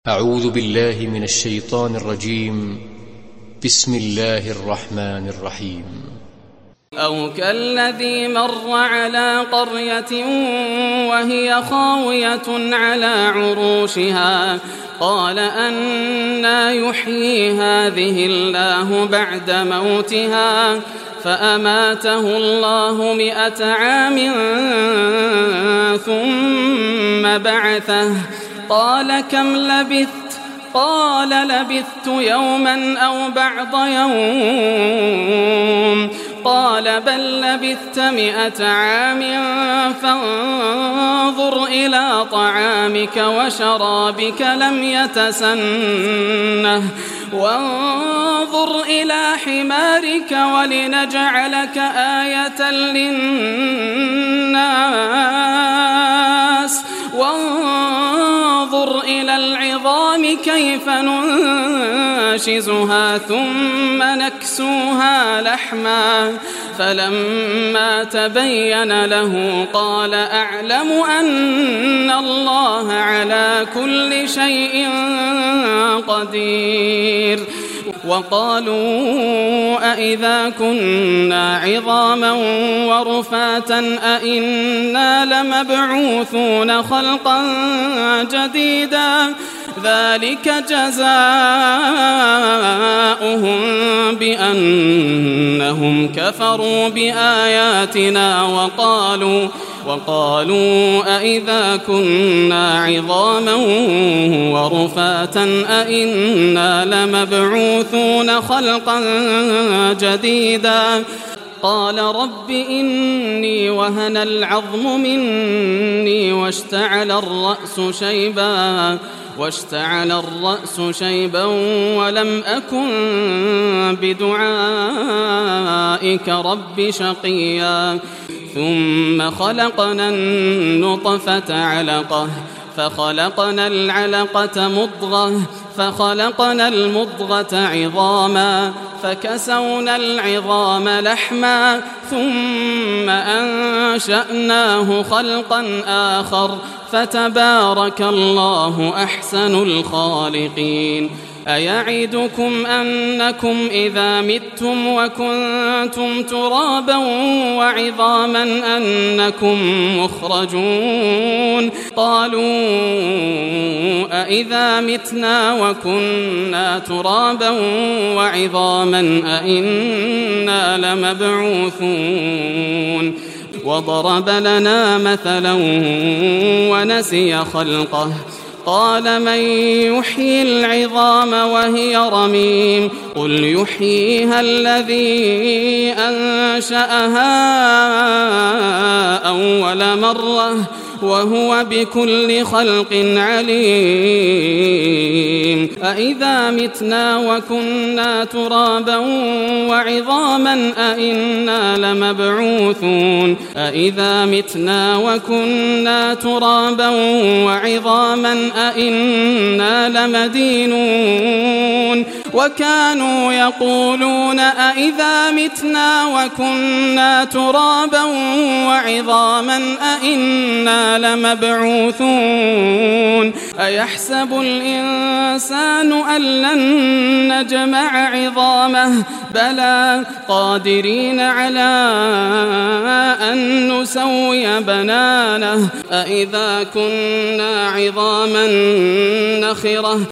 أعوذ بالله من الشيطان الرجيم. بسم الله الرحمن الرحيم. أو كالذي مر على قرية وهي خاوية على عروشها قال أنى يحيي هذه الله بعد موتها فأماته الله 100 عام ثم بعثه قال كم لبثت؟ قال لبثت يوما أو بعض يوم قال بل لبثت 100 عام فانظر إلى طعامك وشرابك لم يتسنه وانظر إلى حمارك ولنجعلك آية للناس وانظر إلى العظام كيف ننشزها ثم نكسوها لحما فلما تبين له قال أعلم أن الله على كل شيء قدير. وقالوا أئذا كنا عظاما ورفاتا أئنا لمبعوثون خلقا جديدا ذلك جزاؤهم بأنهم كفروا بآياتنا وقالوا أئذا كنا عظاما ورفاتا أئنا لمبعوثون خلقا جديدا قال رب إني وهن العظم مني واشتعل الرأس شيبا ولم أكن بدعائك رب شقيا ثم خلقنا النطفة علقة فخلقنا العلقة مضغة فخلقنا المضغة عظاما فكسونا العظام لحما ثم أنشأناه خلقا آخر فتبارك الله أحسن الخالقين. أيعدكم أنكم إذا متم وكنتم ترابا وعظاما أنكم مخرجون قالوا أئذا متنا وكنا ترابا وعظاما أئنا لمبعوثون وضرب لنا مثلا ونسي خلقه قال من يحيي العظام وهي رميم قل يحييها الذي أنشأها أول مرة وهو بكل خلق عليم. أئذا متنا وكنا ترابا وعظاما أئنا لمبعوثون أئذا متنا وكنا ترابا وعظاما أئنا لمدينون وكانوا يقولون أئذا متنا وكنا ترابا وعظاما أئنا لمبعوثون أيحسب الإنسان أن لن نجمع عظامه بلى قادرين على أن نسوي بنانه أئذا كنا عظاما نخرة